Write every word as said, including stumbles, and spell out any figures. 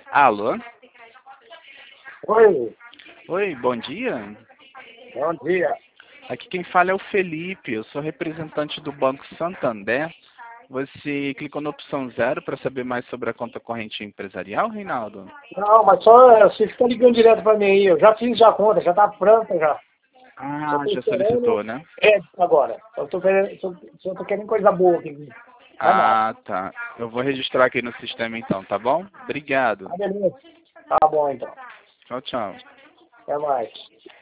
Alô? Oi, Oi, bom dia. bom dia. Aqui quem fala é o Felipe, eu sou representante do Banco Santander. Você clicou na opção zero para saber mais sobre a conta corrente empresarial, Reinaldo? Não, mas só você fica ligando direto pra mim aí. Eu já fiz já a conta, já tá pronta já. Só Ah, tô já esperando solicitou, né? crédito agora. Eu tô querendo, só, só tô querendo coisa boa aqui. Vai nada. Ah, tá. Eu vou registrar aqui no sistema então, tá bom? Obrigado. Tá beleza. Tá bom então. Tchau, tchau. Até mais.